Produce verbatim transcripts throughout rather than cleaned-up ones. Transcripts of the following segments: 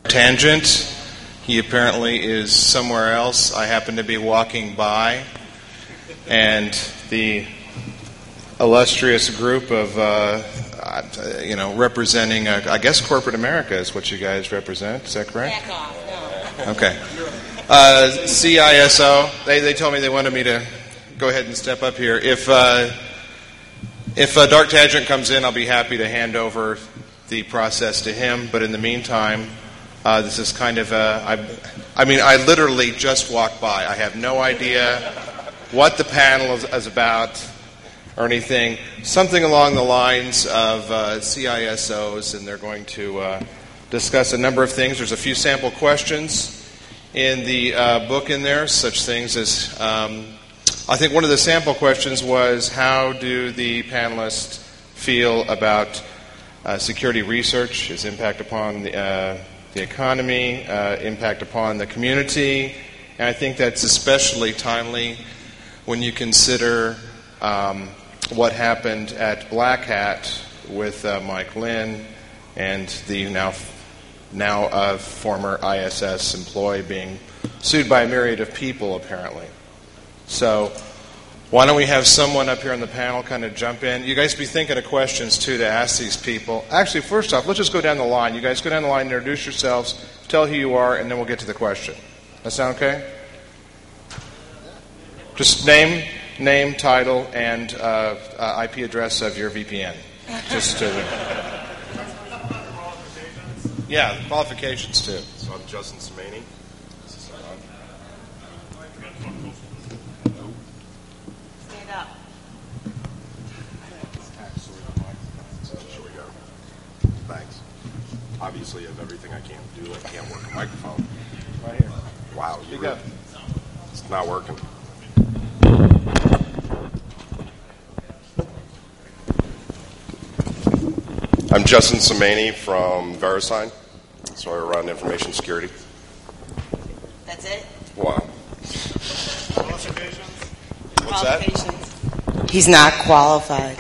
Tangent. He apparently is somewhere else. I happen to be walking by, and the illustrious group of, uh, you know, representing, uh, I guess, corporate America is what you guys represent. Is that correct? Back off, no. Okay. Uh, C I S O, they, they told me they wanted me to go ahead and step up here. If uh, if uh, Dark Tangent comes in, I'll be happy to hand over the process to him. But in the meantime, uh, this is kind of a, I, I mean, I literally just walked by. I have no idea what the panel is, is about or anything. Something along the lines of uh, C I S Os, and they're going to uh, discuss a number of things. There's a few sample questions in the uh, book in there, such things as, um, I think one of the sample questions was, how do the panelists feel about uh, security research, its impact upon the, uh, the economy, uh, impact upon the community? And I think that's especially timely when you consider um, what happened at Black Hat with uh, Mike Lynn and the now now uh, former I S S employee being sued by a myriad of people, apparently. So why don't we have someone up here on the panel kind of jump in? You guys be thinking of questions, too, to ask these people. Actually, first off, let's just go down the line. You guys go down the line, introduce yourselves, tell who you are, and then we'll get to the question. That sound okay? Just name, name, title, and uh, uh, I P address of your V P N. Just to... Yeah, qualifications too. So I'm Justin Semany. Stand up. So here we go. Thanks. Obviously, I have everything I can do. I can't work a microphone. Right here. Wow, you Speak up. It's not working. I'm Justin Semany from VeriSign. So I run information security. That's it? Wow. Qualifications? What's that? Qualifications. He's not qualified.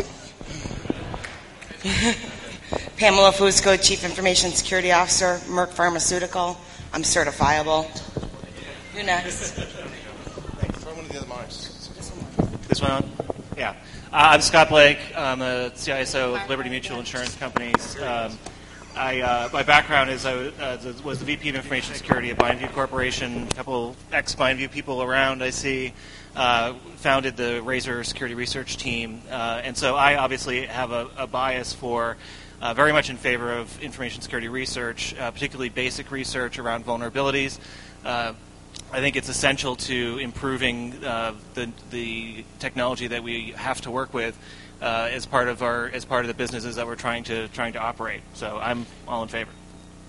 Pamela Fusco, Chief Information Security Officer, Merck Pharmaceutical. I'm certifiable. Who next? Try one of the other mics. This one on? Yeah. Uh, I'm Scott Blake. I'm a C I S O of Liberty Mutual Insurance Companies. Um, I, uh, my background is I uh, was the V P of Information Security at BindView Corporation. A couple ex-BindView people around I see. Uh, founded the Razor Security Research Team. Uh, and so I obviously have a, a bias for uh, very much in favor of information security research, uh, particularly basic research around vulnerabilities. Uh, I think it's essential to improving uh, the the technology that we have to work with uh, as part of our as part of the businesses that we're trying to trying to operate. So I'm all in favor.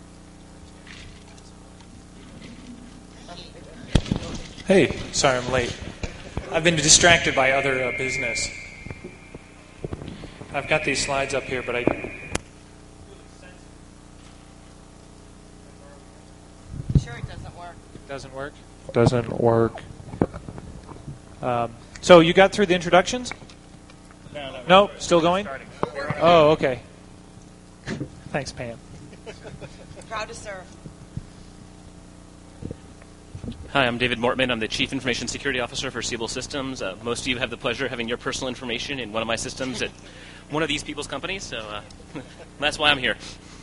Hey, sorry I'm late. I've been distracted by other uh, business. I've got these slides up here, but I. Sure, it doesn't work. Doesn't work. Doesn't work. Um, so you got through the introductions? No, no, No, still going? Starting. Oh, okay. Thanks, Pam. Proud to serve. Hi, I'm David Mortman. I'm the Chief Information Security Officer for Siebel Systems. Uh, most of you have the pleasure of having your personal information in one of my systems at one of these people's companies, so uh, that's why I'm here.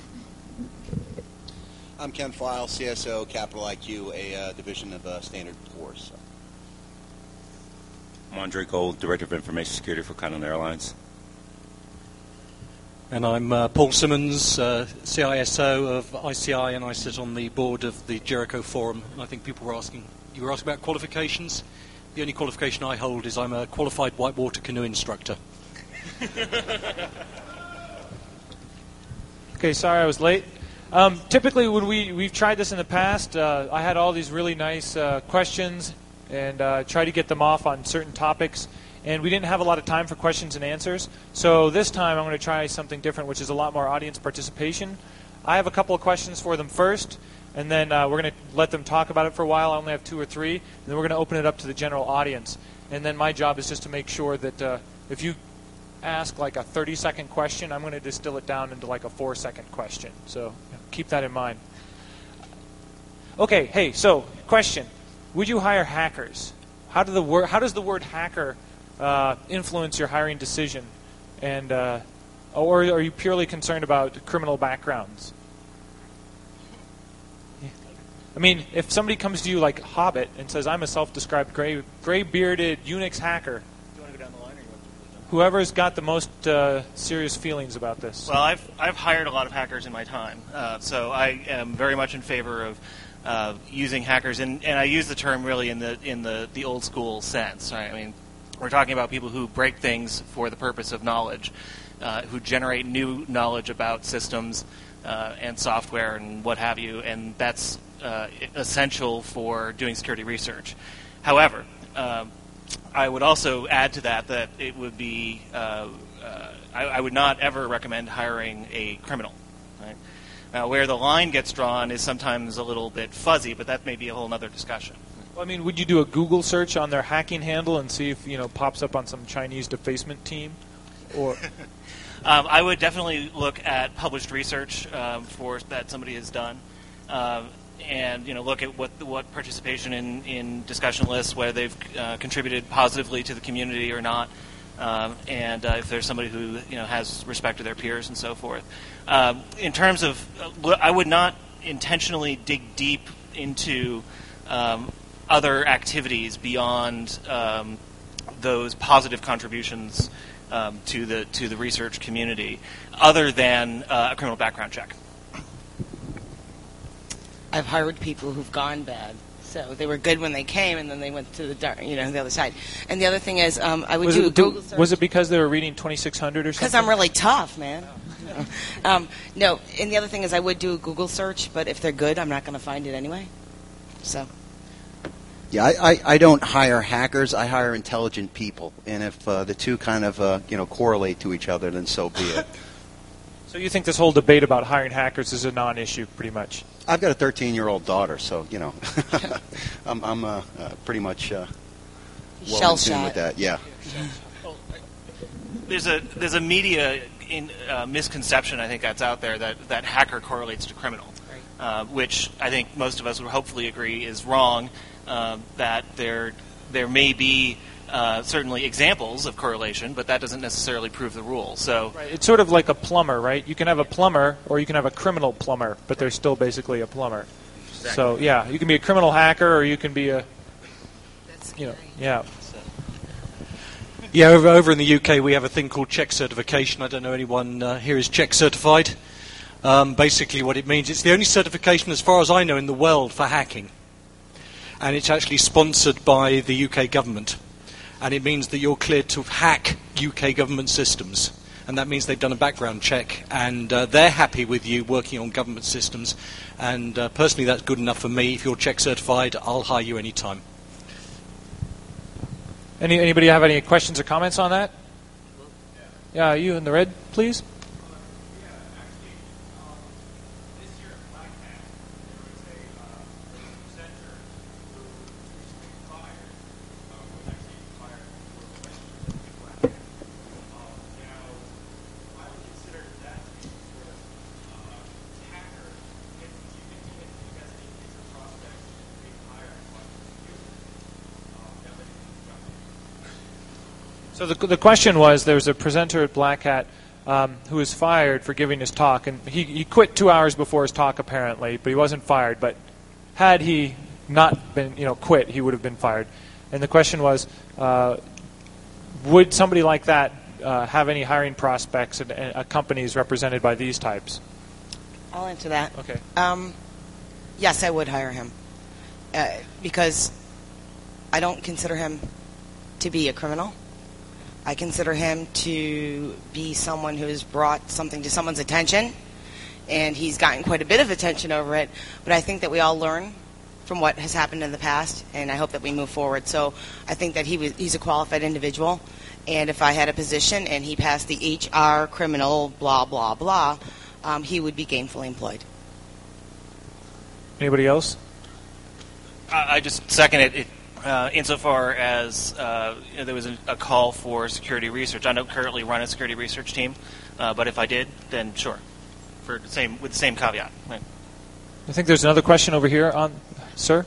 I'm Ken File, C S O, Capital I Q, a uh, division of uh, Standard and Poor's. I'm Andre Gold, Director of Information Security for Continental Airlines. And I'm uh, Paul Simmons, uh, C I S O of I C I, and I sit on the board of the Jericho Forum. And I think people were asking, you were asking about qualifications? The only qualification I hold is I'm a qualified whitewater canoe instructor. Okay, sorry I was late. Um, typically, when we, we've tried this in the past, uh, I had all these really nice uh, questions and uh, tried to get them off on certain topics, and we didn't have a lot of time for questions and answers. So this time I'm going to try something different, which is a lot more audience participation. I have a couple of questions for them first, and then uh, we're going to let them talk about it for a while. I only have two or three, and then we're going to open it up to the general audience. And then my job is just to make sure that uh, if you ask like a thirty-second question, I'm going to distill it down into like a four-second question. So keep that in mind. Okay, hey, so question: would you hire hackers? How do the word How does the word hacker uh, influence your hiring decision? And uh, or are you purely concerned about criminal backgrounds? I mean, if somebody comes to you like Hobbit and says, "I'm a self-described gray, gray-bearded Unix hacker," Do you want to go down the line, or you want to? whoever's got the most uh, serious feelings about this. Well, I've I've hired a lot of hackers in my time, uh, so I am very much in favor of uh, using hackers, and, and I use the term really in the in the, the old school sense. Right? I mean, we're talking about people who break things for the purpose of knowledge, uh, who generate new knowledge about systems uh, and software and what have you, and that's uh, essential for doing security research. However, um, I would also add to that that it would be uh, uh, I, I would not ever recommend hiring a criminal. Right? Now, where the line gets drawn is sometimes a little bit fuzzy, but that may be a whole other discussion. Well, I mean, would you do a Google search on their hacking handle and see if you know pops up on some Chinese defacement team, or? um, I would definitely look at published research um, for that somebody has done. Um, and you know look at what what participation in, in discussion lists, whether they've uh, contributed positively to the community or not, um, and uh, if there's somebody who you know has respect to their peers and so forth. Um, in terms of, uh, I would not intentionally dig deep into um, other activities beyond um, those positive contributions um, to the to the research community, other than uh, a criminal background check. I've hired people who've gone bad. So they were good when they came, and then they went to the dark, you know, the other side. And the other thing is, um, I would was do it, a Google search. Was it because they were reading twenty-six hundred or something? Because I'm really tough, man. um, no, and the other thing is, I would do a Google search, but if they're good, I'm not going to find it anyway. So. Yeah, I, I, I don't hire hackers. I hire intelligent people, and if uh, the two kind of uh, you know correlate to each other, then so be it. So you think this whole debate about hiring hackers is a non-issue, pretty much? I've got a thirteen-year-old daughter, so you know, I'm, I'm uh, uh, pretty much uh, well Shell in tune shot. with that. Yeah. There's a there's a media in, uh, misconception I think that's out there that, that hacker correlates to criminal, uh, which I think most of us would hopefully agree is wrong. Uh, that there there may be uh, certainly examples of correlation, but that doesn't necessarily prove the rule. So right. It's sort of like a plumber, right? You can have a plumber, or you can have a criminal plumber, but they're still basically a plumber. Exactly. So yeah, you can be a criminal hacker, or you can be a, you know, yeah. Yeah, over, over in the U K we have a thing called check certification. I don't know anyone uh, here is check certified. Um, basically what it means, it's the only certification as far as I know in the world for hacking. And it's actually sponsored by the U K government. And it means that you're cleared to hack U K government systems. And that means they've done a background check, and uh, they're happy with you working on government systems. And uh, personally, that's good enough for me. If you're check certified, I'll hire you anytime. Any, anybody have any questions or comments on that? Yeah, you in the red, please. So the, the question was, there was a presenter at Black Hat um, who was fired for giving his talk, and he, he quit two hours before his talk apparently, but he wasn't fired. But had he not been, you know, quit, he would have been fired. And the question was, uh, would somebody like that uh, have any hiring prospects at, at companies represented by these types? I'll answer that. Okay. Um, yes, I would hire him uh, because I don't consider him to be a criminal. I consider him to be someone who has brought something to someone's attention, and he's gotten quite a bit of attention over it. But I think that we all learn from what has happened in the past, and I hope that we move forward. So I think that he was, he's a qualified individual, and if I had a position and he passed the H R, criminal, blah, blah, blah, um, he would be gainfully employed. Anybody else? I, I just second it. it Uh, insofar as uh, you know, there was a, a call for security research. I don't currently run a security research team, uh, but if I did, then sure, for the same with the same caveat. Right. I think there's another question over here on Sir?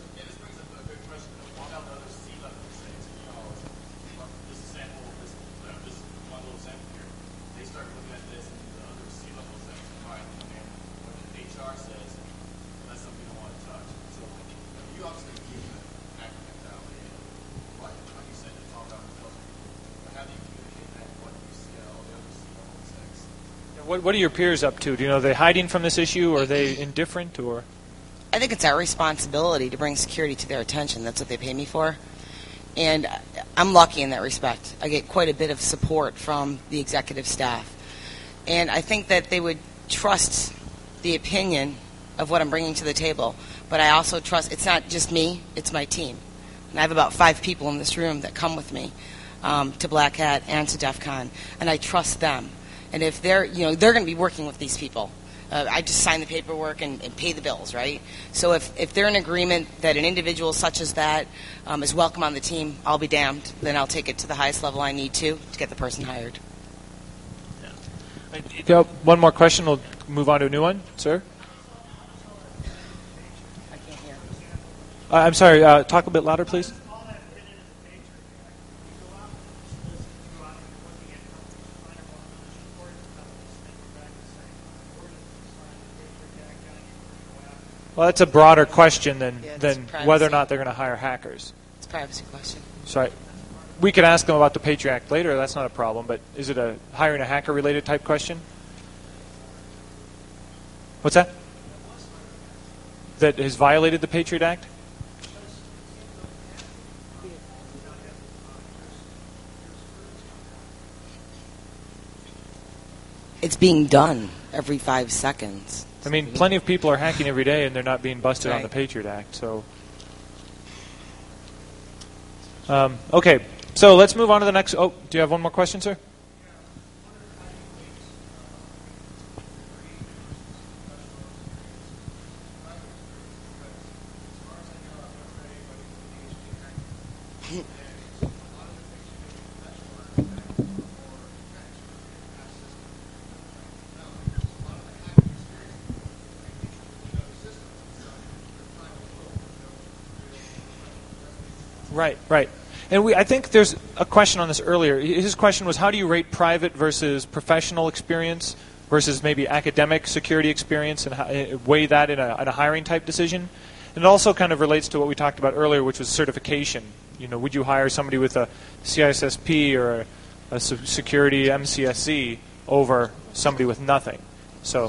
What, what are your peers up to? Do you know, are they hiding from this issue, or are they indifferent, or? I think it's our responsibility to bring security to their attention. That's what they pay me for. And I'm lucky in that respect. I get quite a bit of support from the executive staff. And I think that they would trust the opinion of what I'm bringing to the table. But I also trust, it's not just me, it's my team. And I have about five people in this room that come with me um, to Black Hat and to DEF CON. And I trust them. And if they're, you know, they're going to be working with these people. Uh, I just sign the paperwork and, and pay the bills, right? So if, if they're in agreement that an individual such as that um, is welcome on the team, I'll be damned. Then I'll take it to the highest level I need to to get the person hired. Yeah. Okay, one more question. We'll move on to a new one. Sir? I can't hear. Uh, I'm sorry. Uh, talk a bit louder, please. Well, that's a broader question than, Yeah, than privacy. whether or not they're going to hire hackers. It's a privacy question. So I, we could ask them about the Patriot Act later. That's not a problem. But is it a hiring a hacker-related type question? What's that? That has violated the Patriot Act? It's being done every five seconds. I mean, plenty of people are hacking every day, and they're not being busted Right. on the Patriot Act. So, um, okay. So let's move on to the next. Oh, do you have one more question, sir? Right, right. And we, I think there's a question on this earlier. His question was, how do you rate private versus professional experience versus maybe academic security experience, and how, uh, weigh that in a, in a hiring type decision? And it also kind of relates to what we talked about earlier, which was certification. You know, would you hire somebody with a C I S S P or a, a security M C S C over somebody with nothing? So.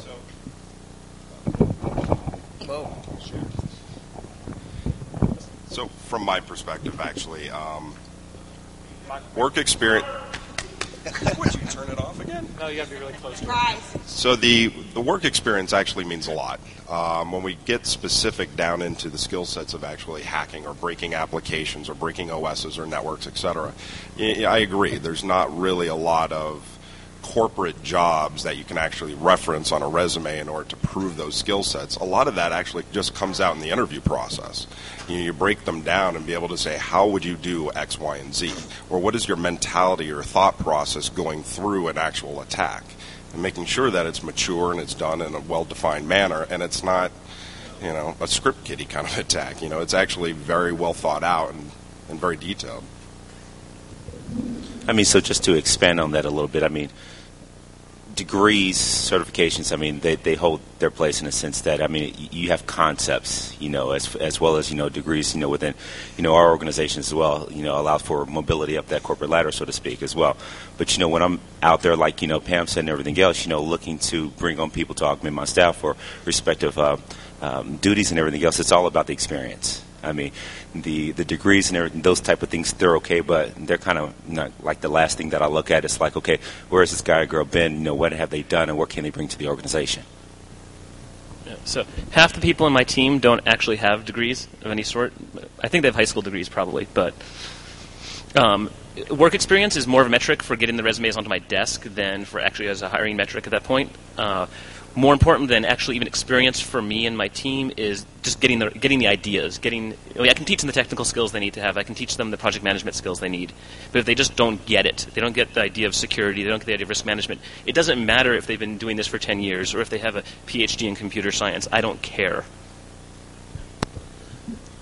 Whoa. So, from my perspective, actually, um, work experience. Would you turn it off again? No, you got to be really close to Surprise. So the the work experience actually means a lot. Um, when we get specific down into the skill sets of actually hacking or breaking applications or breaking O Ss or networks, et cetera, I agree. There's not really a lot of corporate jobs that you can actually reference on a resume in order to prove those skill sets. A lot of that actually just comes out in the interview process. You know, you break them down and be able to say, how would you do X, Y, and Z? Or what is your mentality or thought process going through an actual attack? And making sure that it's mature and it's done in a well-defined manner, and it's not, you know, a script kiddie kind of attack. You know, it's actually very well thought out and, and very detailed. I mean, so just to expand on that a little bit, I mean, degrees, certifications, I mean, they, they hold their place in the sense that, I mean, you have concepts, you know, as as well as, you know, degrees, you know, within, you know, our organization as well, you know, allow for mobility up that corporate ladder, so to speak, as well. But, you know, when I'm out there, like, you know, Pam said and everything else, you know, looking to bring on people to augment my staff for respective uh, um, duties and everything else, it's all about the experience. I mean, the the degrees and everything, those type of things, they're okay, but they're kind of not like the last thing that I look at. It's like, okay, where has this guy or girl been? You know, what have they done, and what can they bring to the organization? Yeah, so half the people in my team don't actually have degrees of any sort. I think they have high school degrees probably, but um, work experience is more of a metric for getting the resumes onto my desk than for actually as a hiring metric at that point. Uh, More important than actually even experience for me and my team is just getting the getting the ideas. Getting, I mean, I can teach them the technical skills they need to have. I can teach them the project management skills they need. But if they just don't get it, they don't get the idea of security, they don't get the idea of risk management, it doesn't matter if they've been doing this for ten years or if they have a P H D in computer science. I don't care.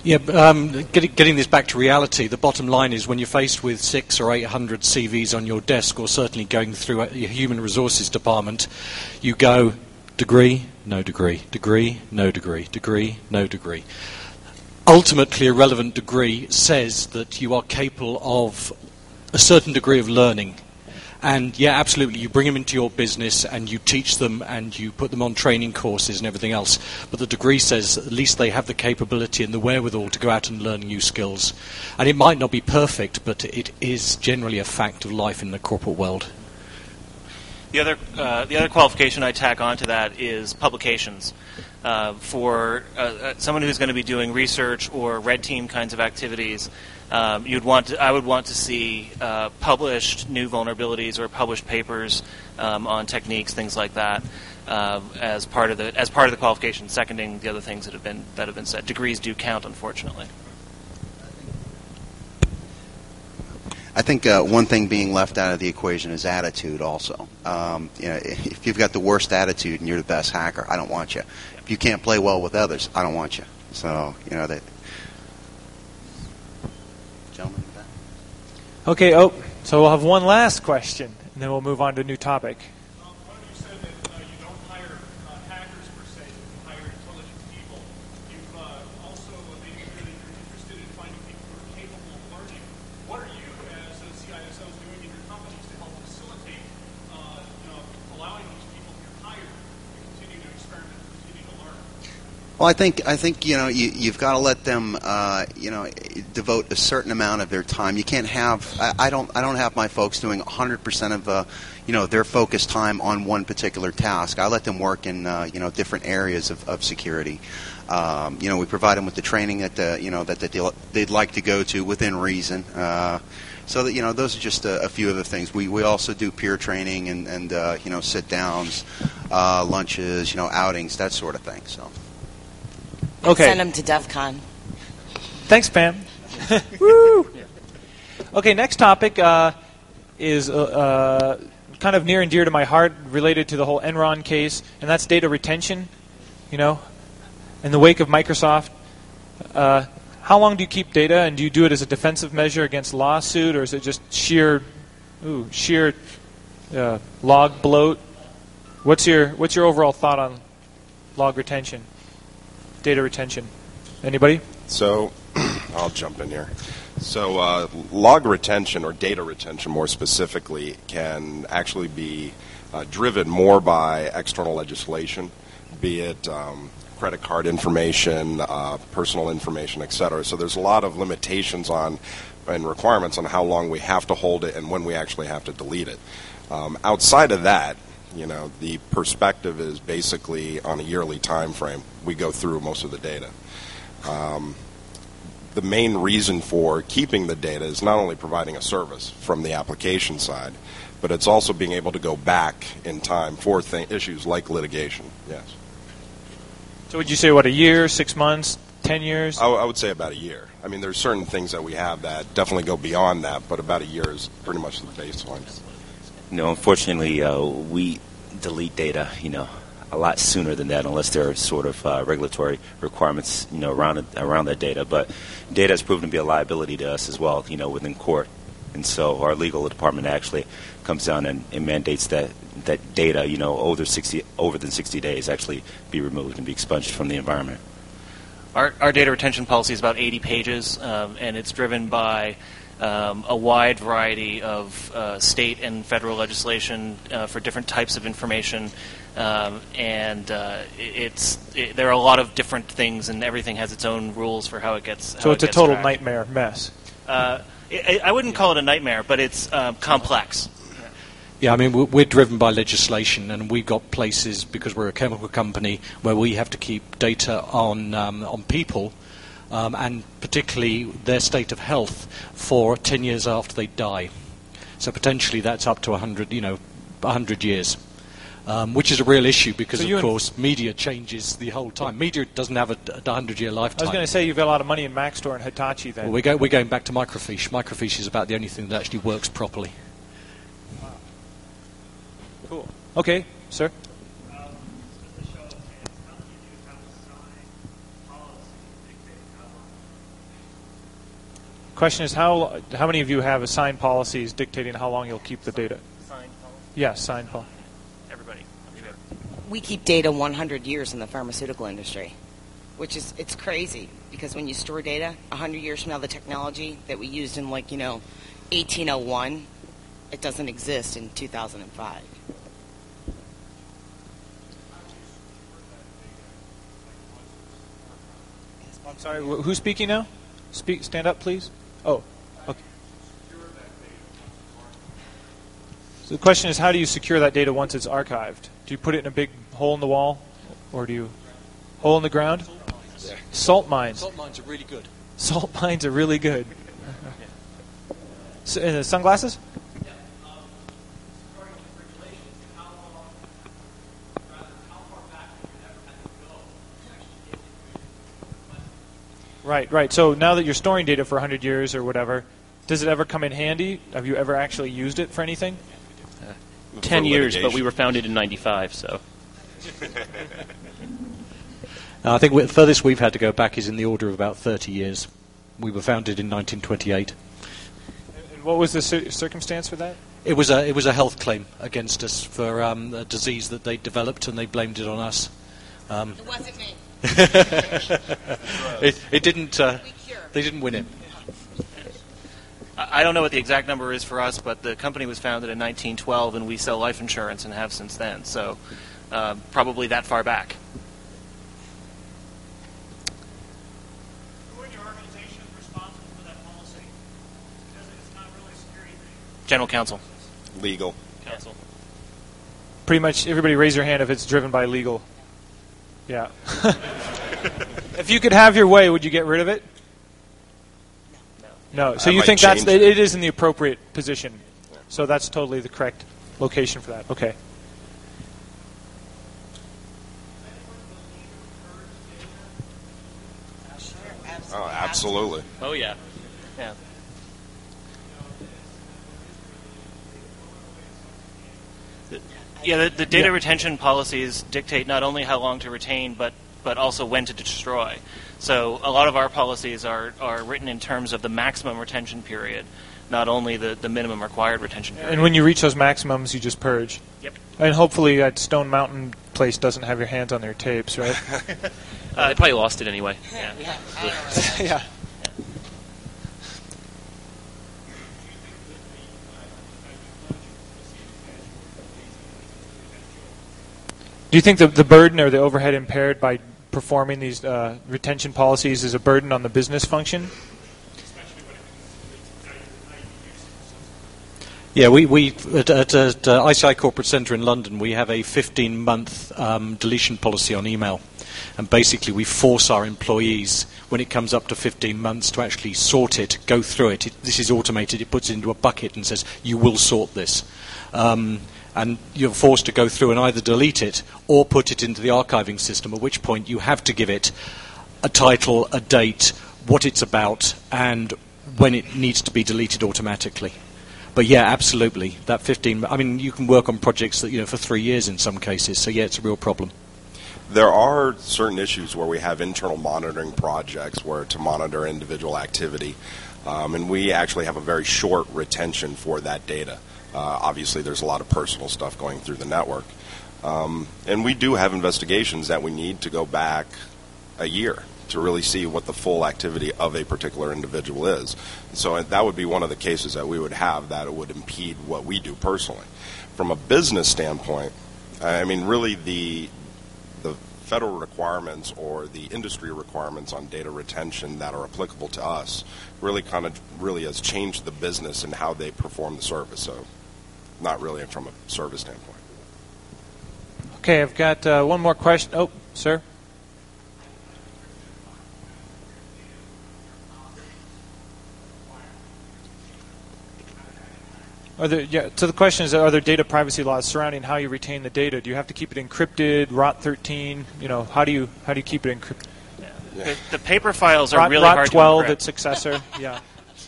Yeah, um, getting, getting this back to reality, the bottom line is when you're faced with six or eight hundred C Vs on your desk, or certainly going through your human resources department, you go degree, no degree, degree, no degree, degree, no degree. Ultimately, a relevant degree says that you are capable of a certain degree of learning. And yeah, absolutely, you bring them into your business and you teach them and you put them on training courses and everything else. But the degree says at least they have the capability and the wherewithal to go out and learn new skills. And it might not be perfect, but it is generally a fact of life in the corporate world. The other, uh, the other qualification I tack onto that is publications. Uh, for uh, someone who's going to be doing research or red team kinds of activities, um, you'd want to, I would want to see uh, published new vulnerabilities or published papers um, on techniques, things like that, uh, as part of the as part of the qualification, seconding the other things that have been that have been said. Degrees do count, unfortunately. I think uh, one thing being left out of the equation is attitude also. Um, you know, if you've got the worst attitude and you're the best hacker, I don't want you. If you can't play well with others, I don't want you. So, you know, that. Gentlemen, with that. Okay, oh, so we'll have one last question, and then we'll move on to a new topic. Um, one of you said that uh, you don't hire uh, hackers per se, you hire intelligent people. You've uh, also made it clear that you're interested in finding people who are capable of learning. What are you, as a C I S O, doing in your companies to help facilitate, uh, you know, allowing these people who you're hired to continue to experiment, to continue to learn? Well, I think I think you know you, you've got to let them uh, you know devote a certain amount of their time. You can't have I, I don't I don't have my folks doing one hundred percent of uh, you know their focused time on one particular task. I let them work in uh, you know different areas of, of security. Um, you know we provide them with the training that uh, you know that, that they'll, they'd like to go to within reason. Uh, so that you know those are just a, a few of the things. We we also do peer training and and uh, you know sit downs, uh, lunches, you know outings, that sort of thing. So. Okay. Send them to DEF CON. Thanks, Pam. Woo! Okay, next topic uh, is uh, uh, kind of near and dear to my heart, related to the whole Enron case, and that's data retention. You know, in the wake of Microsoft, uh, how long do you keep data, and do you do it as a defensive measure against lawsuit, or is it just sheer, ooh, sheer uh, log bloat? What's your what's your overall thought on log retention? Data retention. Anybody? So, I'll jump in here. So, uh, log retention, or data retention more specifically, can actually be uh, driven more by external legislation, be it um, credit card information, uh, personal information, et cetera. So there's a lot of limitations on and requirements on how long we have to hold it and when we actually have to delete it. Um, outside of that, you know, the perspective is basically on a yearly time frame. We go through most of the data. Um, the main reason for keeping the data is not only providing a service from the application side, but it's also being able to go back in time for th- issues like litigation. Yes. So would you say, what, a year, six months, ten years? I, w- I would say about a year. I mean, there's certain things that we have that definitely go beyond that, but about a year is pretty much the baseline. No, unfortunately, uh, we delete data, you know, a lot sooner than that, unless there are sort of uh, regulatory requirements, you know, around it, around that data. But data has proven to be a liability to us as well, you know, within court. And so our legal department actually comes down and, and mandates that that data, you know, over sixty over than sixty days, actually be removed and be expunged from the environment. Our, our data retention policy is about eighty pages, um, and it's driven by Um, a wide variety of uh, state and federal legislation uh, for different types of information, um, and uh, it's it, there are a lot of different things, and everything has its own rules for how it gets. How so it's it a gets total tracked. nightmare mess. Uh, it, I wouldn't call it a nightmare, but it's uh, complex. Yeah, I mean, we're driven by legislation, and we've got places, because we're a chemical company, where we have to keep data on um, on people. Um, and particularly their state of health for ten years after they die. So potentially that's up to one hundred, you know, one hundred years, um, which is a real issue because, so of course, media changes the whole time. Media doesn't have a one hundred-year lifetime. I was going to say you've got a lot of money in Maxtor and Hitachi then. Well, we go, we're going back to microfiche. Microfiche is about the only thing that actually works properly. Wow. Cool. Okay, sir. Question is, how how many of you have assigned policies dictating how long you'll keep the data? Signed policy? Yes, signed policy. Everybody. We keep data one hundred years in the pharmaceutical industry, which is, it's crazy, because when you store data, one hundred years from now, the technology that we used in, like, you know, eighteen oh one, it doesn't exist in two thousand five. I'm sorry, wh- who's speaking now? Speak. Stand up, please. Oh, okay. So the question is, how do you secure that data once it's archived? Do you put it in a big hole in the wall, or do you hole in the ground? Salt mines. Salt mines are really good. Salt mines are really good. So, uh, sunglasses? Right, right. So now that you're storing data for one hundred years or whatever, does it ever come in handy? Have you ever actually used it for anything? Uh, Ten For years, but litigation. we were founded in ninety-five, so. Uh, I think the furthest we've had to go back is in the order of about thirty years. We were founded in nineteen twenty-eight. And what was the cir- circumstance for that? It was a it was a health claim against us for um, a disease that they developed, and they blamed it on us. Um, It wasn't me. it, it didn't. Uh, they didn't win it. I I don't know what the exact number is for us, but the company was founded in nineteen twelve, and we sell life insurance and have since then. So uh, probably that far back. Who in your organization is responsible for that policy? Because it's not really a security thing. General counsel. Legal. Counsel. Pretty much everybody raise your hand if it's driven by legal. Yeah. If you could have your way, would you get rid of it? No. No. So I you might think that's change it, it. it is in the appropriate position. So that's totally the correct location for that. Okay. Oh, absolutely. Oh, yeah. Yeah. The- Yeah, the, the data Yeah. retention policies dictate not only how long to retain, but but also when to destroy. So a lot of our policies are, are written in terms of the maximum retention period, not only the, the minimum required retention period. And when you reach those maximums, you just purge. Yep. And hopefully that Stone Mountain place doesn't have your hands on their tapes, right? Uh, they probably lost it anyway. Yeah. Yeah. Do you think the, the burden or the overhead impaired by performing these uh, retention policies is a burden on the business function? Yeah, we, we at, at, at uh, I C I Corporate Centre in London, we have a fifteen-month um, deletion policy on email. And basically we force our employees, when it comes up to fifteen months, to actually sort it, go through it. it this is automated. It puts it into a bucket and says, you will sort this. Um, and you're forced to go through and either delete it or put it into the archiving system, at which point you have to give it a title, a date, what it's about, and when it needs to be deleted automatically. But yeah, absolutely. That fifteen. I mean, you can work on projects that you know for three years in some cases. So yeah, it's a real problem. There are certain issues where we have internal monitoring projects where to monitor individual activity, um, and we actually have a very short retention for that data. Uh, obviously, there's a lot of personal stuff going through the network, um, and we do have investigations that we need to go back a year to really see what the full activity of a particular individual is. So that would be one of the cases that we would have that it would impede what we do personally. From a business standpoint, I mean, really the the federal requirements or the industry requirements on data retention that are applicable to us really kind of really has changed the business and how they perform the service. So not really from a service standpoint. Okay, I've got uh, one more question. Oh, sir. Are there, yeah, so the question is, are there data privacy laws surrounding how you retain the data? Do you have to keep it encrypted, R O T thirteen? You know, how do you how do you keep it encrypted? Yeah. The, the paper files are R O T, really R O T hard twelve, to encrypt. its successor. Yeah.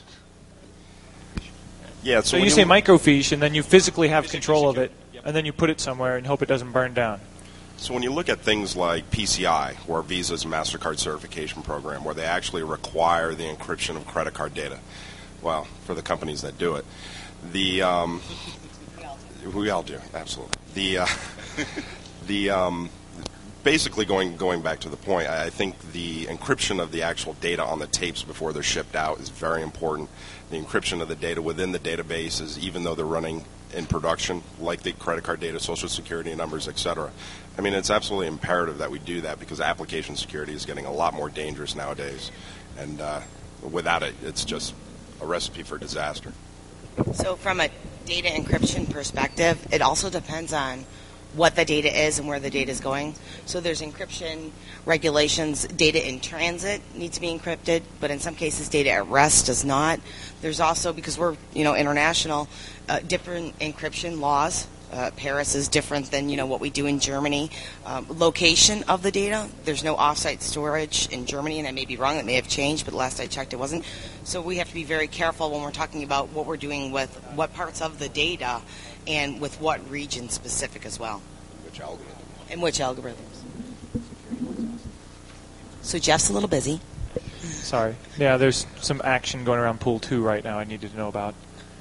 Yeah. So, So, you when say microfiche, and then you physically have control of it, and then you put it somewhere and hope it doesn't burn down. So when you look at things like P C I, or Visa's MasterCard certification program, where they actually require the encryption of credit card data, well, for the companies that do it, the um, we all do, absolutely. The uh, the um, basically going going back to the point, I think the encryption of the actual data on the tapes before they're shipped out is very important. The encryption of the data within the databases, even though they're running in production, like the credit card data, social security numbers, et cetera. I mean, it's absolutely imperative that we do that because application security is getting a lot more dangerous nowadays. And uh, without it, it's just a recipe for disaster. So from a data encryption perspective, it also depends on what the data is and where the data is going. So there's encryption regulations. Data in transit needs to be encrypted, but in some cases data at rest does not. There's also, because we're you know international, uh, different encryption laws. Uh, Paris is different than you know what we do in Germany. Um, location of the data, there's no offsite storage in Germany, and I may be wrong, it may have changed, but last I checked it wasn't. So we have to be very careful when we're talking about what we're doing with what parts of the data and with what region specific as well. Which algorithm? And which algorithms. So Jeff's a little busy. Sorry. Yeah, there's some action going around pool two right now I needed to know about.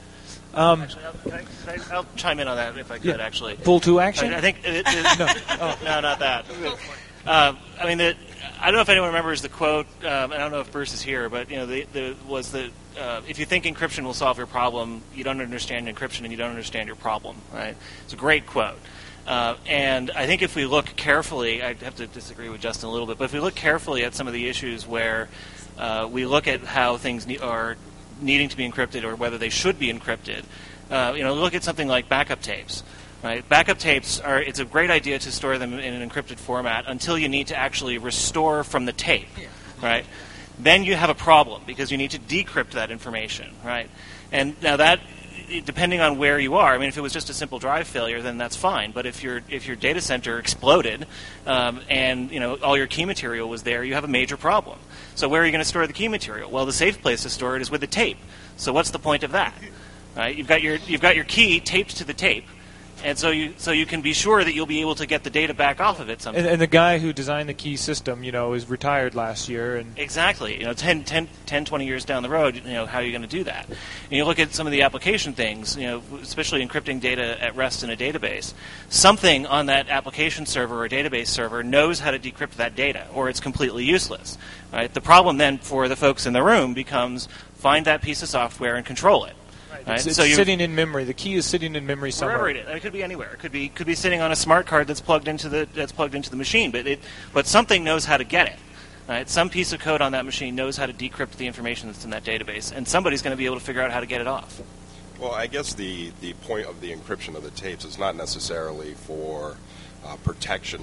Um, actually, I'll, can I, can I, I'll chime in on that if I could, yeah. actually. Pool two action? I, I think... It, it, no. Oh. No, not that. Uh, I mean, the, I don't know if anyone remembers the quote, um, I don't know if Bruce is here, but, you know, the, the was the, uh, if you think encryption will solve your problem, you don't understand encryption and you don't understand your problem, right? It's a great quote. Uh, and I think if we look carefully, I have to disagree with Justin a little bit, but if we look carefully at some of the issues where uh, we look at how things ne- are needing to be encrypted or whether they should be encrypted, uh, you know, look at something like backup tapes. Right? Backup tapes are, it's a great idea to store them in an encrypted format until you need to actually restore from the tape, right? Then you have a problem because you need to decrypt that information, right? And now that, depending on where you are, I mean, if it was just a simple drive failure, then that's fine. But if your if your data center exploded um, and you know all your key material was there, you have a major problem. So where are you going to store the key material? Well, the safe place to store it is with the tape. So what's the point of that? Right? You've got your you've got your key taped to the tape. And so you so you can be sure that you'll be able to get the data back off of it someday. And, and the guy who designed the key system, you know, is retired last year. And exactly. You know, ten, ten, ten, twenty years down the road, you know, how are you going to do that? And you look at some of the application things, you know, especially encrypting data at rest in a database. Something on that application server or database server knows how to decrypt that data, or it's completely useless. Right? The problem then for the folks in the room becomes find that piece of software and control it. Right? It's, it's so sitting in memory. The key is sitting in memory somewhere. Wherever it is, it could be anywhere. It could be could be sitting on a smart card that's plugged into the that's plugged into the machine. But it but something knows how to get it. Right? Some piece of code on that machine knows how to decrypt the information that's in that database, and somebody's going to be able to figure out how to get it off. Well, I guess the, the point of the encryption of the tapes is not necessarily for uh, protection.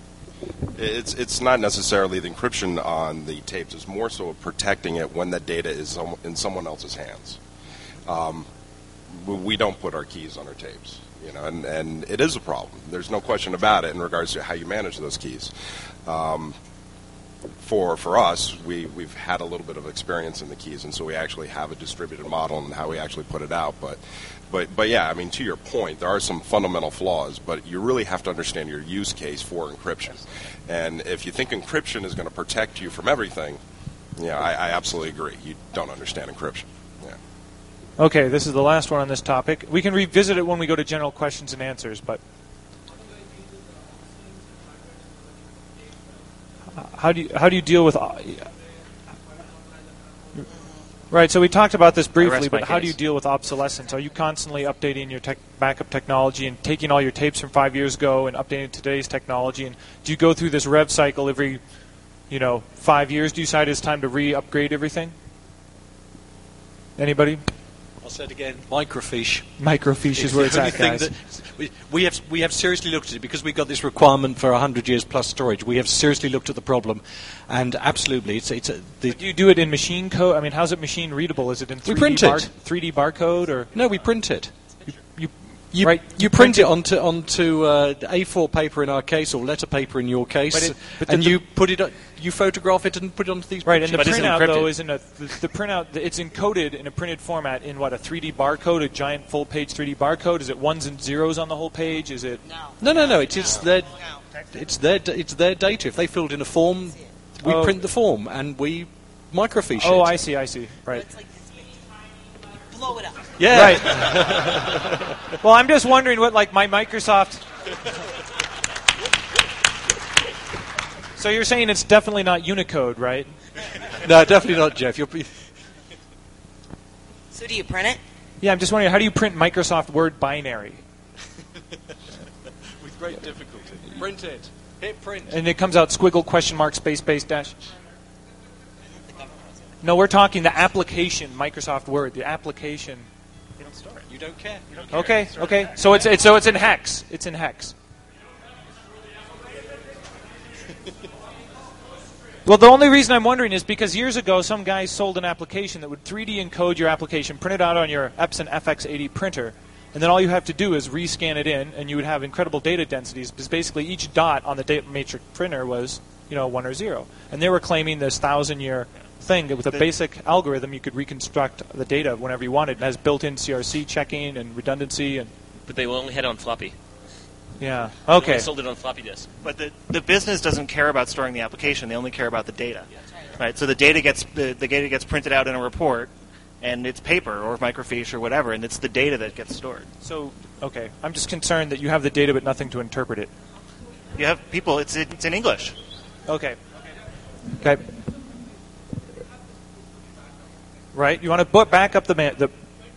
It's it's not necessarily the encryption on the tapes. It's more so protecting it when the data is in someone else's hands. Um, we don't put our keys on our tapes, you know, and, and it is a problem. There's no question about it in regards to how you manage those keys. Um, for for us, we, we've had a little bit of experience in the keys, and so we actually have a distributed model and how we actually put it out. But, but, but yeah, I mean, to your point, there are some fundamental flaws, but you really have to understand your use case for encryption. And if you think encryption is going to protect you from everything, yeah, I, I absolutely agree. You don't understand encryption. Okay, this is the last one on this topic. We can revisit it when we go to general questions and answers, but how do you how do you deal with right? So we talked about this briefly, but how do you deal with obsolescence? Are you constantly updating your tech, backup technology and taking all your tapes from five years ago and updating today's technology? And do you go through this rev cycle every, you know, five years? Do you decide it's time to re-upgrade everything? Anybody? I'll say it again. Microfiche. Microfiche is where it's at, guys. We, we have we have seriously looked at it because we've got this requirement for one hundred years plus storage. We have seriously looked at the problem, and absolutely, it's it's. A, the do you do it in machine code? I mean, how's it machine readable? Is it in three D we print bar, it. three D barcode or no? We print it. You, you You, right? you print it onto onto uh, A four paper in our case, or letter paper in your case, But it- but and the- you put it, you photograph it and put it onto these. Right, and the pictures. printout though isn't a the, the printout. It's encoded in a printed format in what, a three D barcode, a giant full page three D barcode. Is it ones and zeros on the whole page? Is it? No, no, no. It is their, it's their, it's their data. If they filled in a form, we Oh. print the form and we microfiche Oh, it. I see, I see. Right. Blow it up. Yeah. Right. Well, I'm just wondering what, like, my Microsoft. So you're saying it's definitely not Unicode, right? No, definitely not, Jeff. You'll be. So do you print it? Yeah, I'm just wondering, how do you print Microsoft Word binary? With great difficulty. Print it. Hit print. And it comes out squiggle, question mark, space, space, dash. No, we're talking the application, Microsoft Word, the application. You don't store it. You don't care. You don't Okay, care. okay. So it's, it's so it's in hex. It's in hex. Well, the only reason I'm wondering is because years ago some guy sold an application that would three D encode your application, print it out on your Epson F X eighty printer, and then all you have to do is rescan it in, and you would have incredible data densities, because basically each dot on the data matrix printer was, you know, one or zero. And they were claiming this thousand-year thing that with a basic algorithm you could reconstruct the data whenever you wanted. It has built-in C R C checking and redundancy. And But they only had it on floppy. yeah, They okay. only sold it on floppy disk. But the, the business doesn't care about storing the application. They only care about the data. Right? So the data gets the, the data gets printed out in a report, and it's paper or microfiche or whatever, and it's the data that gets stored. So, okay. I'm just concerned that you have the data but nothing to interpret it. You have people. It's it's in English. Okay. Okay. Right. You want to put back up the man. The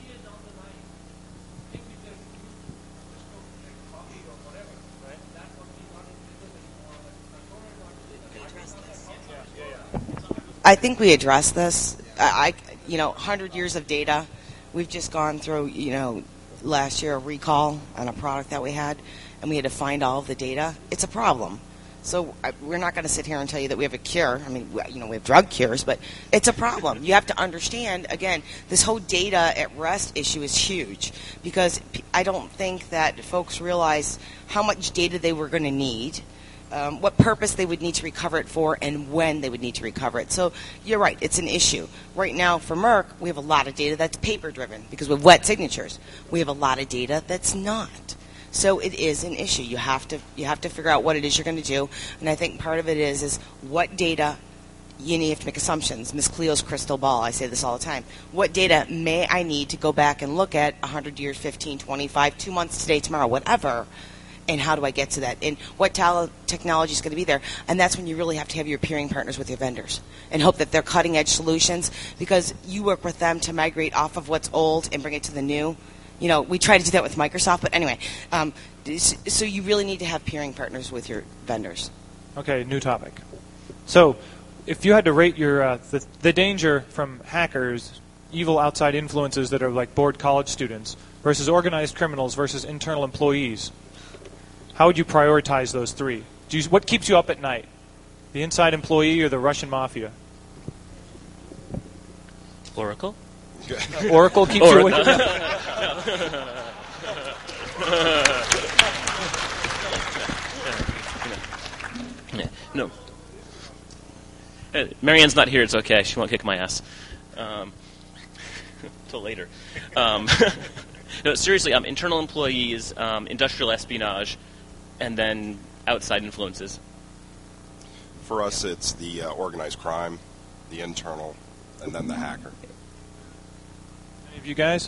I think we addressed this. I, I you know, one hundred years of data. We've just gone through, you know, last year a recall on a product that we had, and we had to find all of the data. It's a problem. So I, we're not going to sit here and tell you that we have a cure. I mean, we, you know, we have drug cures, but it's a problem. You have to understand, again, this whole data at rest issue is huge, because p- I don't think that folks realize how much data they were going to need, um, what purpose they would need to recover it for, and when they would need to recover it. So you're right, it's an issue. Right now for Merck, we have a lot of data that's paper-driven because we have wet signatures. We have a lot of data that's not. So it is an issue. You have to you have to figure out what it is you're going to do, and I think part of it is is what data. You need to make assumptions. Miss Cleo's crystal ball. I say this all the time. What data may I need to go back and look at one hundred years, fifteen, twenty-five, two months, today, tomorrow, whatever, and how do I get to that? And what tal- technology is going to be there? And that's when you really have to have your peering partners with your vendors and hope that they're cutting-edge solutions, because you work with them to migrate off of what's old and bring it to the new. You know, we try to do that with Microsoft, but anyway, um, so you really need to have peering partners with your vendors. okay, new topic. So, if you had to rate your uh, the, the danger from hackers, evil outside influences that are like bored college students, versus organized criminals versus internal employees, how would you prioritize those three? Do you, what keeps you up at night? The inside employee or the Russian mafia? Oracle? Oracle keeps you awake. No. Uh, Marianne's not here. It's okay. She won't kick my ass. Um, till later. Um, no, seriously. Um, internal employees, um, industrial espionage, and then outside influences. For us, it's the uh, organized crime, the internal, and then the hacker. Any of you guys?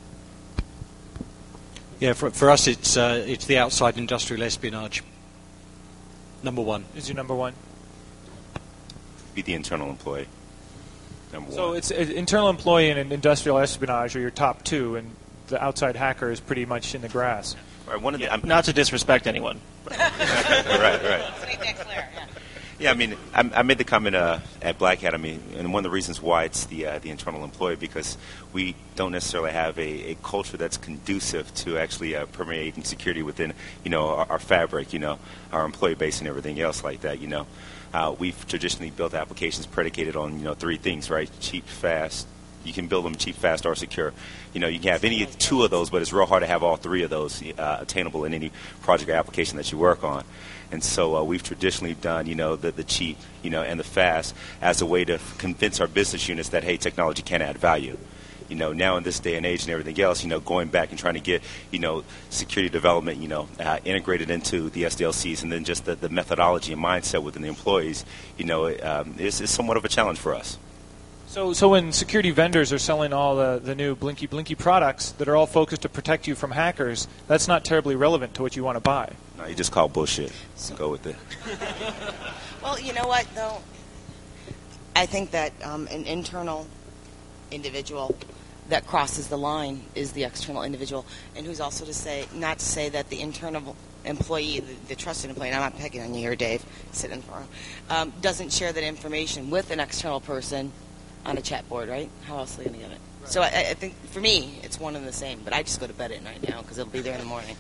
Yeah, for, for us, it's uh, it's the outside industrial espionage. Number one. Is your number one? Be the internal employee. Number So one. it's uh, internal employee and industrial espionage are your top two, and the outside hacker is pretty much in the grass. Right, one of the, Yeah, I'm- not to disrespect anyone. right, right. Yeah, I mean, I, I made the comment uh, at Black Academy, and one of the reasons why it's the uh, the internal employee, because we don't necessarily have a, a culture that's conducive to actually uh, permeating security within, you know, our, our fabric, you know, our employee base and everything else like that, you know. Uh, we've traditionally built applications predicated on, you know, three things, right? Cheap, fast, You can build them cheap, fast, or secure. You know, you can have any two of those, but it's real hard to have all three of those uh, attainable in any project or application that you work on. And so uh, we've traditionally done, you know, the, the cheap, you know, and the fast as a way to convince our business units that, hey, technology can add value. You know, now in this day and age and everything else, you know, going back and trying to get, you know, security development, you know, uh, integrated into the S D L Cs, and then just the, the methodology and mindset within the employees, you know, um, is, is somewhat of a challenge for us. So, so when security vendors are selling all the, the new Blinky Blinky products that are all focused to protect you from hackers, that's not terribly relevant to what you want to buy. No, you just call bullshit. So, go with it. Well, you know what, though? I think that um, an internal individual that crosses the line is the external individual, and who's also to say, not to say that the internal employee, the, the trusted employee, and I'm not picking on you here, Dave, sitting for him, um, doesn't share that information with an external person on a chat board, right? How else are they going to get it? Right. So I, I think, for me, it's one and the same, but I just go to bed at night now because it'll be there in the morning.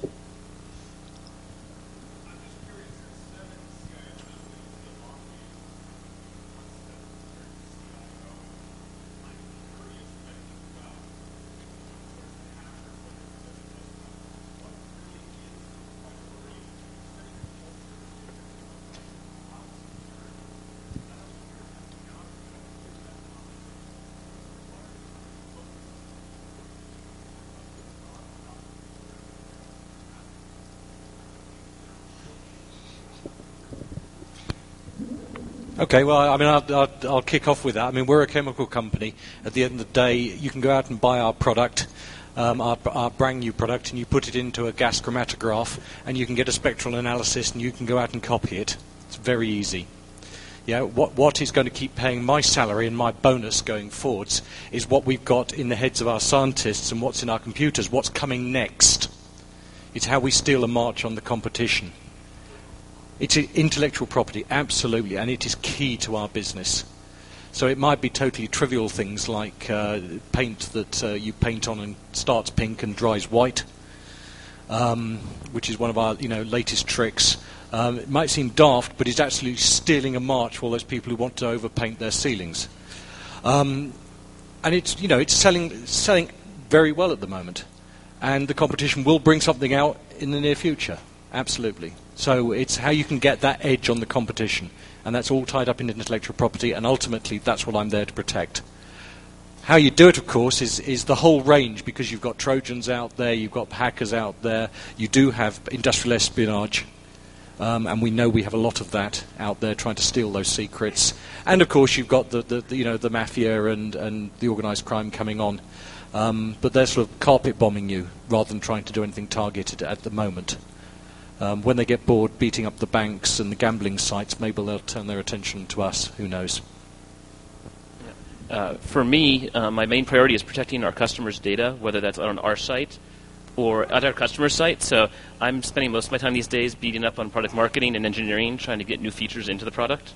Okay, well, I mean, I'll, I'll, I'll kick off with that. I mean, we're a chemical company. At the end of the day, you can go out and buy our product, um, our, our brand new product, and you put it into a gas chromatograph, and you can get a spectral analysis, and you can go out and copy it. It's very easy. Yeah, what what is going to keep paying my salary and my bonus going forwards is what we've got in the heads of our scientists and what's in our computers, what's coming next. It's how we steal a march on the competition. It's intellectual property, absolutely, and it is key to our business. So it might be totally trivial things like uh, paint that uh, you paint on and starts pink and dries white, um, which is one of our you know latest tricks. Um, it might seem daft, but it's actually stealing a march for all those people who want to overpaint their ceilings. Um, and it's you know it's selling selling very well at the moment, and the competition will bring something out in the near future. Absolutely. So it's how you can get that edge on the competition, and that's all tied up in intellectual property, and ultimately that's what I'm there to protect. How you do it, of course, is, is the whole range, because you've got Trojans out there, you've got hackers out there, you do have industrial espionage, um, and we know we have a lot of that out there trying to steal those secrets. And of course you've got the, the, the you know the mafia and, and the organised crime coming on, um, but they're sort of carpet bombing you rather than trying to do anything targeted at the moment. Um, when they get bored beating up the banks and the gambling sites, maybe they'll turn their attention to us. Who knows? Uh, for me, uh, my main priority is protecting our customers' data, whether that's on our site or at our customer site. So I'm spending most of my time these days beating up on product marketing and engineering, trying to get new features into the product.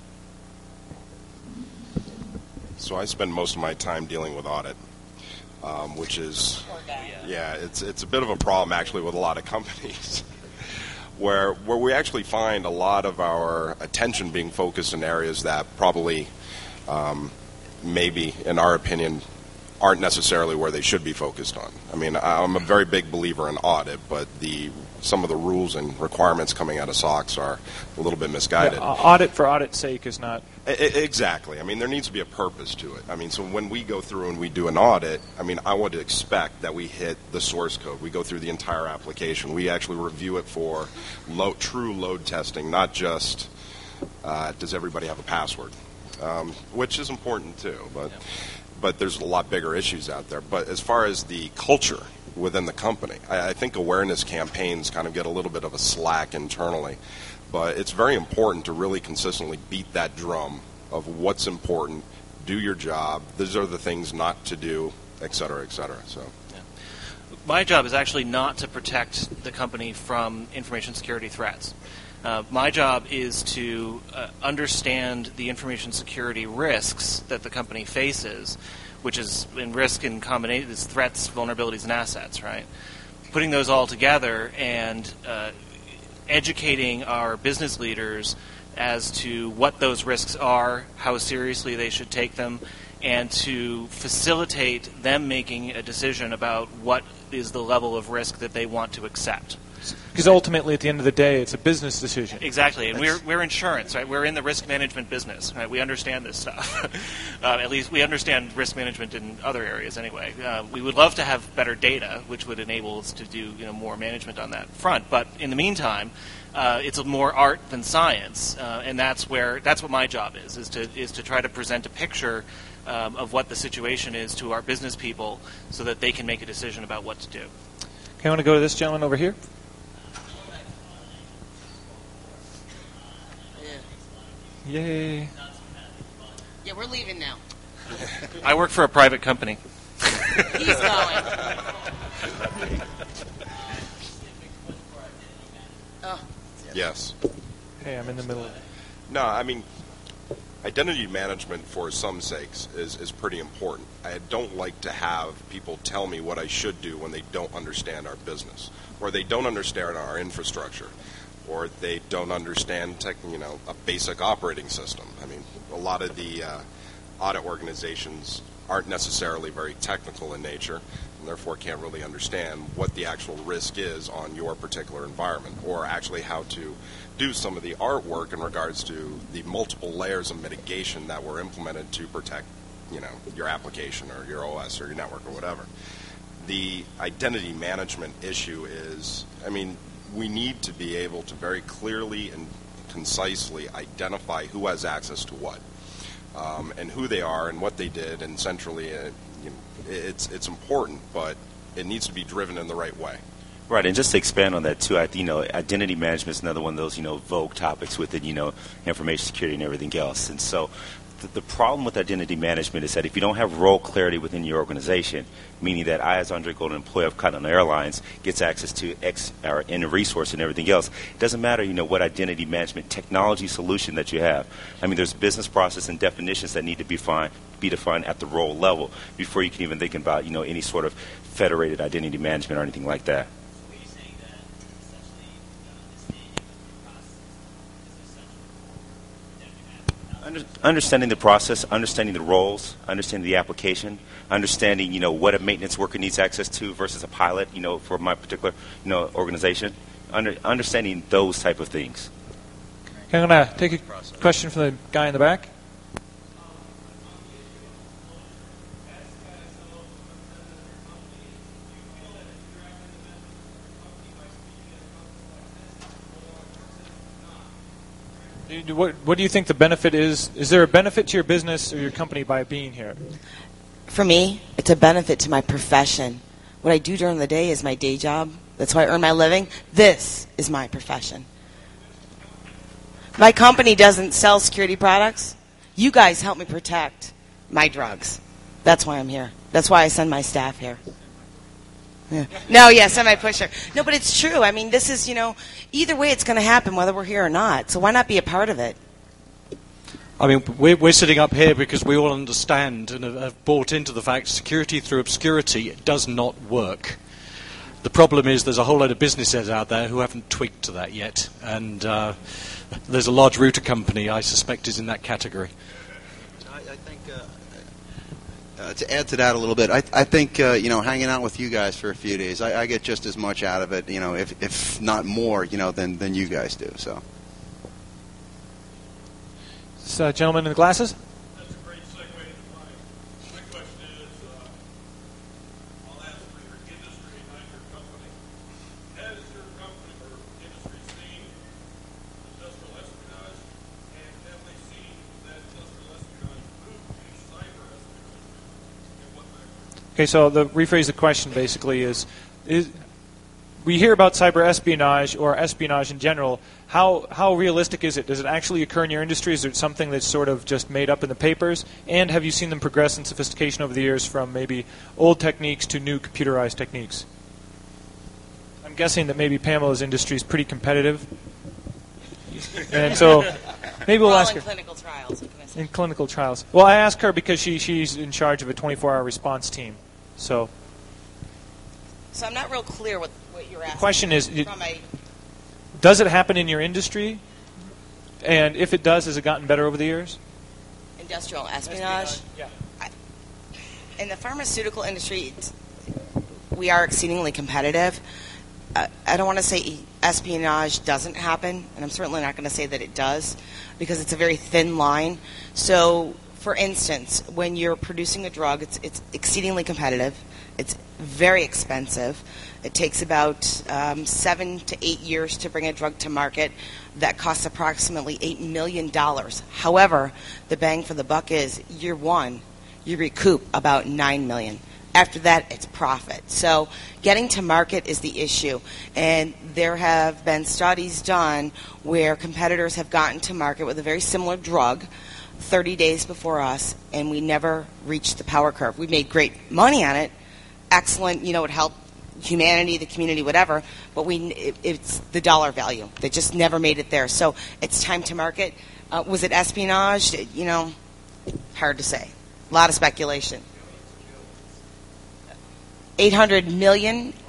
So I spend most of my time dealing with audit, um, which is, yeah, it's it's a bit of a problem actually with a lot of companies. Where where we actually find a lot of our attention being focused in areas that probably, um, maybe, in our opinion, aren't necessarily where they should be focused on. I mean, I'm a very big believer in audit, but the some of the rules and requirements coming out of S O X are a little bit misguided. Yeah, audit for audit's sake is not... I, exactly. I mean, there needs to be a purpose to it. I mean, so when we go through and we do an audit, I mean, I would expect that we hit the source code. We go through the entire application. We actually review it for load, true load testing, not just uh, does everybody have a password, um, which is important too. But yeah. but there's a lot bigger issues out there. But as far as the culture within the company, I, I think awareness campaigns kind of get a little bit of a slack internally. But it's very important to really consistently beat that drum of what's important, do your job, these are the things not to do, et cetera, et cetera. So, yeah. My job is actually not to protect the company from information security threats. Uh, my job is to uh, understand the information security risks that the company faces, which is in risk in combination, is threats, vulnerabilities, and assets, right? Putting those all together and uh, educating our business leaders as to what those risks are, how seriously they should take them, and to facilitate them making a decision about what is the level of risk that they want to accept. Because ultimately, at the end of the day, it's a business decision. Exactly, and we're we're insurance, right? We're in the risk management business, right? We understand this stuff. uh, at least we understand risk management in other areas, anyway. Uh, we would love to have better data, which would enable us to do you know more management on that front. But in the meantime, uh, it's a more art than science, uh, and that's where that's what my job is is to is to try to present a picture um, of what the situation is to our business people, so that they can make a decision about what to do. Okay, I want to go to this gentleman over here. Yay. Yeah, we're leaving now. I work for a private company. He's going. Oh. Yes. Hey, I'm in the middle. No, I mean, identity management, for some sakes, is, is pretty important. I don't like to have people tell me what I should do when they don't understand our business, or they don't understand our infrastructure, or they don't understand tech, you know, a basic operating system. I mean, a lot of the uh, audit organizations aren't necessarily very technical in nature, and therefore can't really understand what the actual risk is on your particular environment, or actually how to do some of the artwork in regards to the multiple layers of mitigation that were implemented to protect, you know, your application or your O S or your network or whatever. The identity management issue is, I mean, we need to be able to very clearly and concisely identify who has access to what, um, and who they are and what they did, and centrally, uh, you know, it's it's important, but it needs to be driven in the right way. Right, and just to expand on that too, I, you know, identity management is another one of those, you know, vogue topics within, you know, information security and everything else. And so the, the problem with identity management is that if you don't have role clarity within your organization, meaning that I, as Andre Golden, employee of Continental Airlines, gets access to X or N resource and everything else, it doesn't matter, you know, what identity management technology solution that you have. I mean, there's business process and definitions that need to be defined, be defined at the role level before you can even think about, you know, any sort of federated identity management or anything like that. Understanding the process, understanding the roles, understanding the application, understanding, you know, what a maintenance worker needs access to versus a pilot, you know, for my particular, you know, organization. Under, understanding those type of things. Okay, I'm going to take a question from the guy in the back. What, what do you think the benefit is? Is there a benefit to your business or your company by being here? For me, it's a benefit to my profession. What I do during the day is my day job. That's how I earn my living. This is my profession. My company doesn't sell security products. You guys help me protect my drugs. That's why I'm here. That's why I send my staff here. Yeah. No, yeah, semi-pusher. No, but it's true. I mean, this is, you know, either way it's going to happen, whether we're here or not. So why not be a part of it? I mean, we're, we're sitting up here because we all understand and have, have bought into the fact security through obscurity does not work. The problem is there's a whole load of businesses out there who haven't twigged to that yet. And uh, there's a large router company I suspect is in that category. I, I think... Uh, Uh, to add to that a little bit, I, I think uh, you know, hanging out with you guys for a few days, I, I get just as much out of it, you know, if if not more, you know, than than you guys do. So, this uh, gentleman in the glasses. That's a great segue into mine. My question is, uh, I'll ask for your industry, not your company. Has your company or industry seen industrial espionage, and have they seen that industrial espionage move to cyber espionage? Okay, so the rephrase the question basically is, is we hear about cyber espionage or espionage in general. How how realistic is it? Does it actually occur in your industry? Is it something that's sort of just made up in the papers? And have you seen them progress in sophistication over the years from maybe old techniques to new computerized techniques? I'm guessing that maybe Pamela's industry is pretty competitive. And so maybe we'll We're all ask in her. clinical trials. What can I say? In clinical trials. Well, I asked her because she, she's in charge of a twenty-four hour response team. So So I'm not real clear what, what you're asking. the question is, it, From a, does it happen in your industry? And if it does, has it gotten better over the years? industrial espionage? Yeah. I, In the pharmaceutical industry, it's, we are exceedingly competitive. Uh, I don't want to say espionage doesn't happen, and I'm certainly not going to say that it does, because it's a very thin line. So, for instance, when you're producing a drug, it's, it's exceedingly competitive. It's very expensive. It takes about um, seven to eight years to bring a drug to market. That costs approximately eight million dollars. However, the bang for the buck is year one, you recoup about nine million dollars. After that, it's profit. So getting to market is the issue. And there have been studies done where competitors have gotten to market with a very similar drug thirty days before us, and we never reached the power curve. We made great money on it. Excellent, you know, it helped humanity, the community, whatever, but we it, it's the dollar value. They just never made it there. So it's time to market. Uh, was it espionage? You know, hard to say. A lot of speculation. eight hundred million dollars.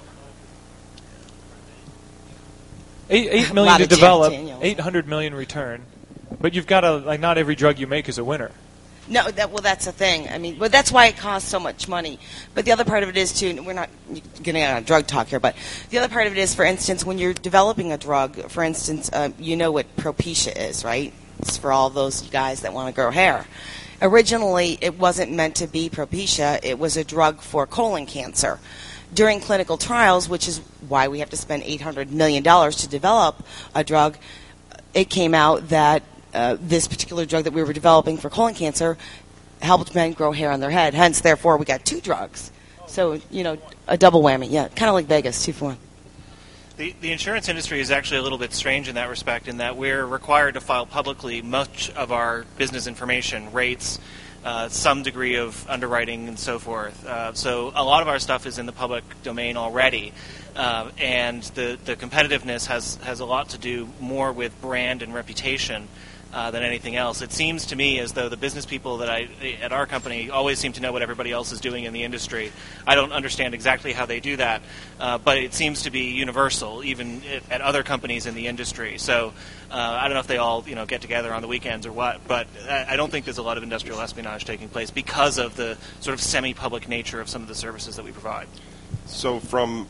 Eight, eight million to develop, eight hundred million return. But you've got to, like, not every drug you make is a winner. No, that well, that's the thing. I mean, well, that's why it costs so much money. But the other part of it is, too, we're not getting on drug talk here, but the other part of it is, for instance, when you're developing a drug, for instance, uh, you know what Propecia is, right? It's for all those guys that want to grow hair. Originally, it wasn't meant to be Propecia. It was a drug for colon cancer. During clinical trials, which is why we have to spend eight hundred million dollars to develop a drug, it came out that uh, this particular drug that we were developing for colon cancer helped men grow hair on their head. Hence, therefore, we got two drugs. So, you know, a double whammy. Yeah, kind of like Vegas, two for one. The, the insurance industry is actually a little bit strange in that respect, in that we're required to file publicly much of our business information, rates, uh, some degree of underwriting, and so forth. Uh, so a lot of our stuff is in the public domain already, uh, and the, the competitiveness has, has a lot to do more with brand and reputation Uh, than anything else. It seems to me as though the business people that I at our company always seem to know what everybody else is doing in the industry. I don't understand exactly how they do that, uh, but it seems to be universal, even at, at other companies in the industry. So uh, I don't know if they all you know get together on the weekends or what, but I, I don't think there's a lot of industrial espionage taking place because of the sort of semi-public nature of some of the services that we provide. So from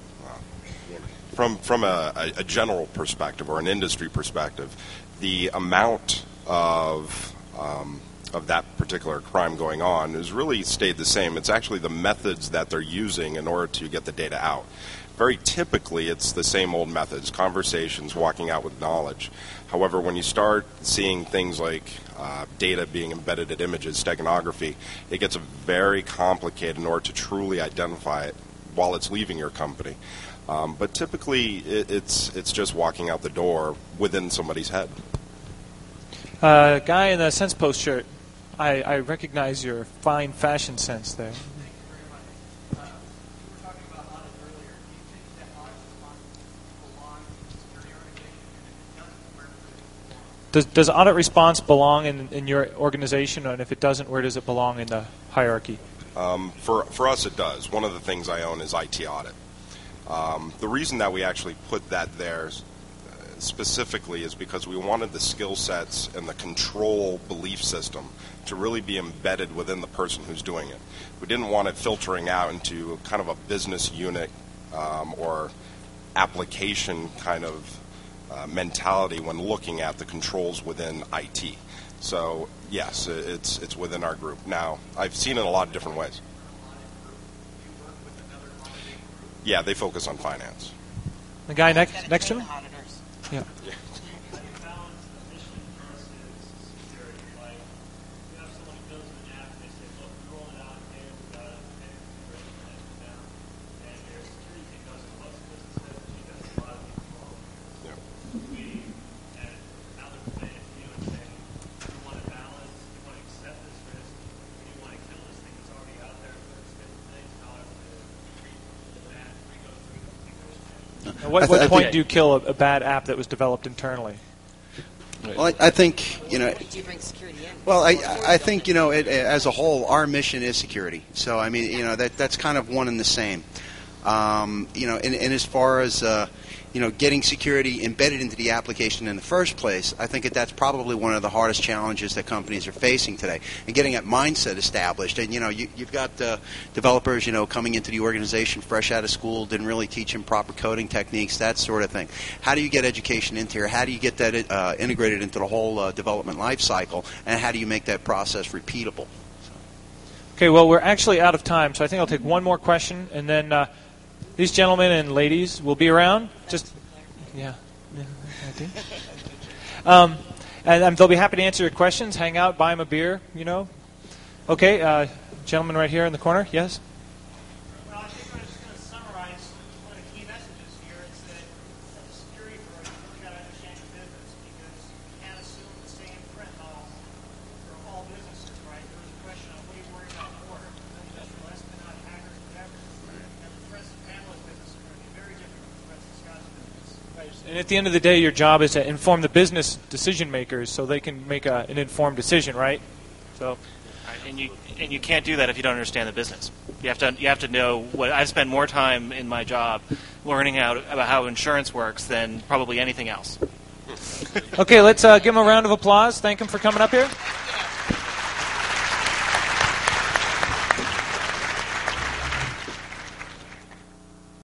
from from a, a general perspective or an industry perspective, the amount of um, of that particular crime going on has really stayed the same. It's actually the methods that they're using in order to get the data out. Very typically, it's the same old methods, conversations, walking out with knowledge. However, when you start seeing things like uh, data being embedded in images, steganography, it gets very complicated in order to truly identify it while it's leaving your company. Um, but typically, it, it's it's just walking out the door within somebody's head. Uh, guy in the Sense Post shirt, I, I recognize your fine fashion sense there. Does, does audit response belong in, in your organization, and if it doesn't, where does it belong in the hierarchy? Um, for for us, it does. One of the things I own is I T audit. Um, the reason that we actually put that there specifically is because we wanted the skill sets and the control belief system to really be embedded within the person who's doing it. We didn't want it filtering out into kind of a business unit um, or application kind of uh, mentality when looking at the controls within I T. So yes, it's it's within our group. Now, I've seen it in a lot of different ways. Yeah, they focus on finance. The guy next next to him? Yeah. yeah. At what, what point do you kill a, a bad app that was developed internally? Well, I, I think, you know, well, I, I think, you know, it, as a whole, our mission is security. So, I mean, you know, that that's kind of one and the same. Um, you know, and, and as far as, uh, you know, getting security embedded into the application in the first place, I think that that's probably one of the hardest challenges that companies are facing today. And getting that mindset established. And, you know, you, you've got uh, developers, you know, coming into the organization fresh out of school, didn't really teach them proper coding techniques, that sort of thing. How do you get education into here? How do you get that uh, integrated into the whole uh, development life cycle? And how do you make that process repeatable? Okay, well, we're actually out of time, so I think I'll take one more question, and then uh, these gentlemen and ladies will be around. Just, yeah. yeah I do. Um, and um, they'll be happy to answer your questions, hang out, buy them a beer, you know. Okay, uh, gentleman right here in the corner, yes? Well, I think I'm just going to summarize one of the key messages here. It's that as a security firm, you've got to understand your business because you can't assume the same threat model for all businesses, right? There's a question of what are you worried about more? Industrial espionage, hackers, whatever. And the threats of Pamela's business are going to be very different from the threats of Scott's business. And at the end of the day, your job is to inform the business decision makers so they can make a, an informed decision, right? So, and you and you can't do that if you don't understand the business. You have to you have to know what. I've spent more time in my job learning out about how insurance works than probably anything else. Okay, let's uh, give them a round of applause. Thank them for coming up here.